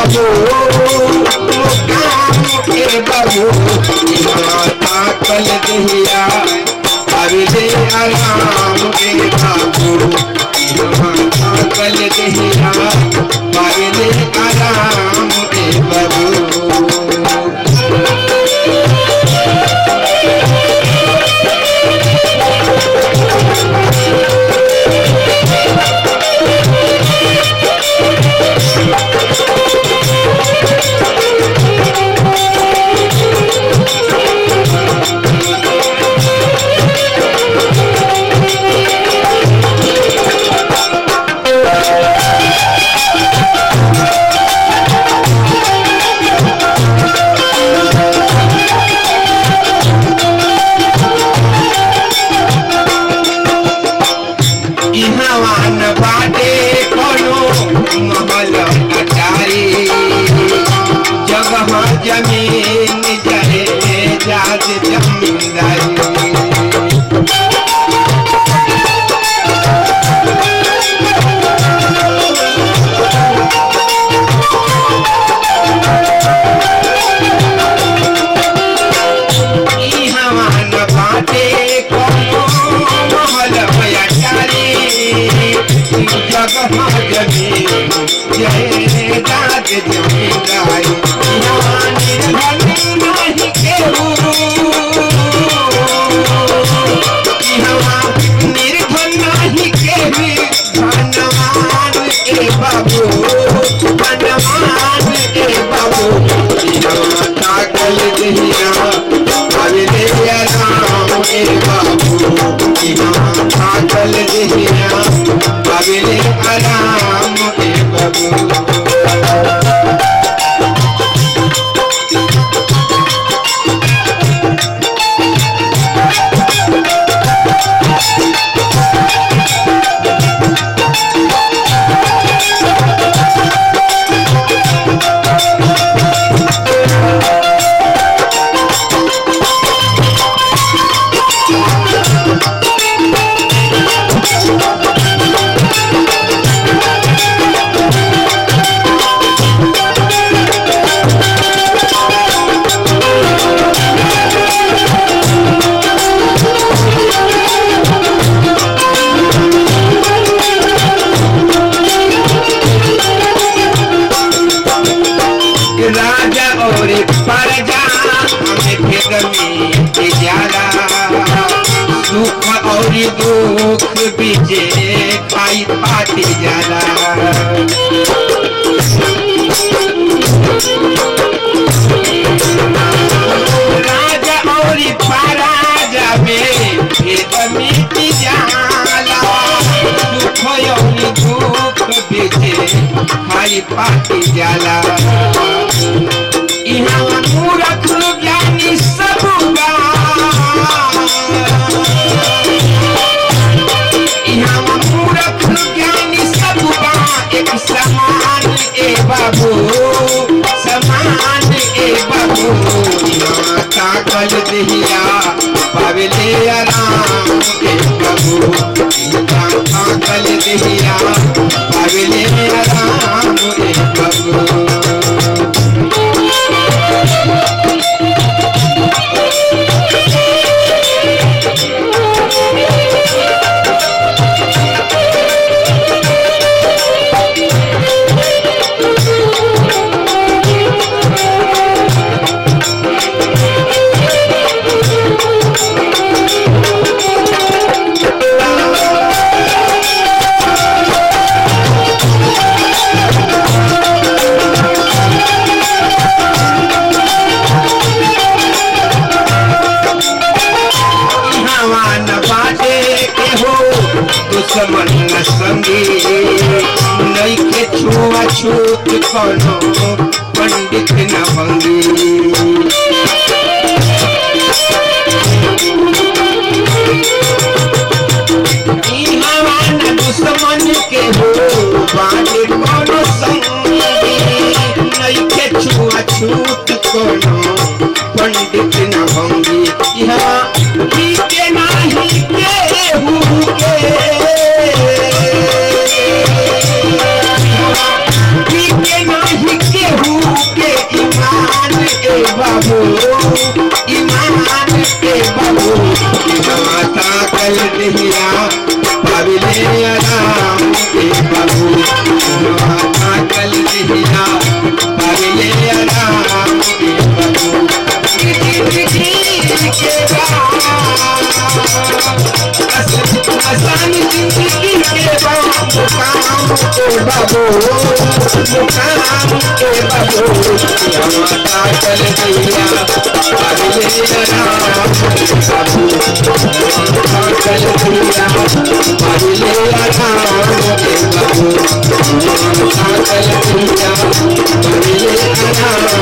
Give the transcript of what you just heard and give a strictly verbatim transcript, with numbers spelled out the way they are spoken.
बाबू मुकाम ए बाबू माता कल दहिया पावे आराम ए बाबू माता कल दहिया पावे आराम ए बाबू जमीन जहे जात जमींदारी हवान बाटे कोनो महल अटारी जगह जमीन जहे जात जमींदारी बाबू धनवान ए बाबू कल दहिया पावे आराम ए बाबू कल दहिया पावे आराम ए बाबू राजा और प्रजा हमें भेद में ज्यादा सुख और दुख बीचे खाई पाती ज्यादा राजा और प्रजा में भेद में ज्यादा सुख और दुख बीचे खाई पाती ज्यादा मूर्ख ज्ञानी सब मूर्ख ज्ञानी सब एक समान ए बाबू समान ए बाबू माता कल दहिया पावे आराम ए बाबू माता कल दहिया पावे आराम ए बाबू दुश्मन संगी नहीं के छुआ छूत कोनो पंडित न भंगी दुश्मन के हो बाटे कोनो संगी नहीं के छुआ छूत कोनो पंडित न भंगी यहाँ के नहीं के हु के के नहीं के आसान जिंदगी के मुकाम के बाबू मुकाम के बाबू माता चल गैया अगले राम बाबू माता चल गैया अगले राम के बाबू माता चल गैया अगले राम